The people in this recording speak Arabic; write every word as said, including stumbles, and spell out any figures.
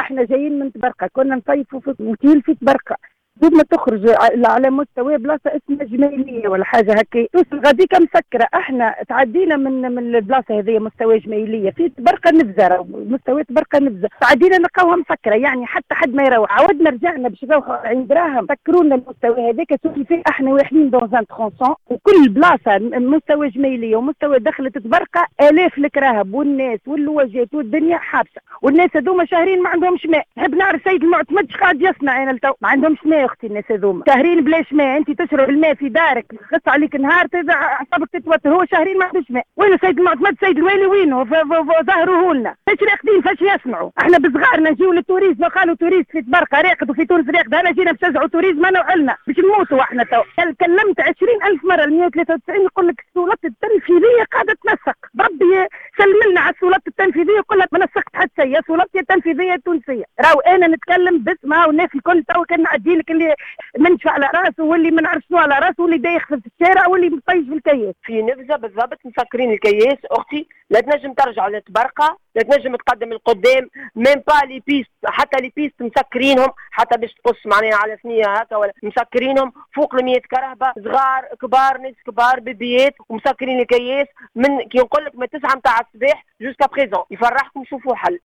احنا جايين من تبرقه، كنا نصيفوا في اوتيل في تبرقه، بدون ما تخرج على مستوى بلاصه اسمها جميليه ولا حاجه هكا. توصل غاديك مسكره، احنا تعدينا من من البلاصه هذه مستوى جميليه في تبرقه نبزه، مستوى تبرقه نبزه تعدينا نلقاوها مسكره، يعني حتى حد ما يروح. عاودنا رجعنا باش نروحوا عند دراهم، سكرونا المستوى هذاك سوي فيه احنا واحدين دون ان ترونسون، وكل بلاصه مستوى جميليه ومستوى دخلت تبرقه الاف الكراهب والناس واللواجات والدنيا حابسه، والناس هذوما شهرين ما عندهمش ماء. نحب نعرف سيد المعتمد قاعد يصنع انا التو، ما عندهمش ماء اختي الناس هذوما، شهرين بلاش ماء. انت تشرب الماء في دارك خص عليك نهار ترجع اعصابك تتوتر، هو شهرين ما عندوش ماء. وين سيد المعتمد؟ سيد الوالي وينه؟ ظهروه لنا فاش راقدين فاش يسمعوا. احنا بصغارنا نجيو للتوريزم، قالوا توريست في تبرقه راقد وفي تونس راقد، انا جينا نشجعوا توريزم انا وعلنا باش نموتوا احنا تو. كلمت عشرين ألف مره ال مئة وثلاثة وتسعين يقول لك السلطات التنفيذيه قاعده تنسق، بربي سلم لنا على السلطات التنفيذيه يقول لك ما نسقت حتى هي السلطات التنفيذيه التونسيه. راهو انا نتكلم باسمها والناس الكل تو كان نعدي لك اللي منشف على راسه واللي ما نعرف شنو على راسه واللي دايخ في الشارع واللي مطيش في الكياس. في نبزه بالضبط مسكرين الكياس اختي، لا تنجم ترجع لتبرقه، لا تنجم تقدم القدام، ميم با لي بيست، حتى لي بيست مسكرينهم، حتى باش تقص معناها على ثنيه هكا ولا مسكرينهم فوق ال مئة كرهبه، صغار كبار ناس كبار بيبيات ومسكرين الكياس من كي نقول لك من تسعة نتاع الصباح جوسكا بريزون. يفرحكم شوفوا حل.